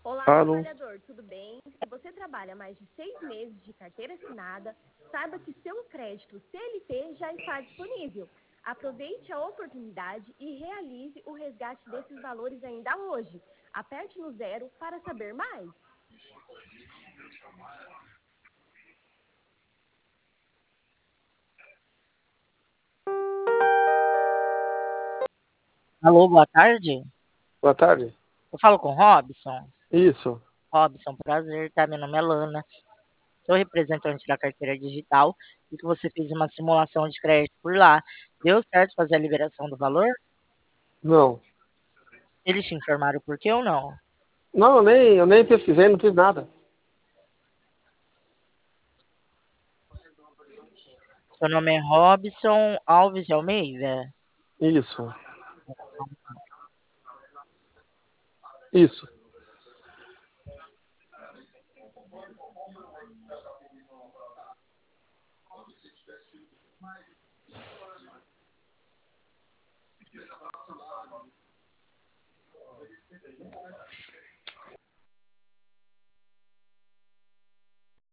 Olá, Alô? trabalhador, tudo bem? Se você trabalha mais de 6 meses de carteira assinada, saiba que seu crédito CLT já está disponível. Aproveite a oportunidade e realize o resgate desses valores ainda hoje. Aperte no 0 para saber mais. Alô, boa tarde. Boa tarde. Eu falo com o Robson. Isso. Robson, prazer, tá? Meu nome é Lana. Sou representante da carteira digital e que você fez uma simulação de crédito por lá. Deu certo fazer a liberação do valor? Não. Eles te informaram por quê ou não? Não, eu nem pesquisei, não fiz nada. Seu nome é Robson Alves de Almeida? Isso. Isso.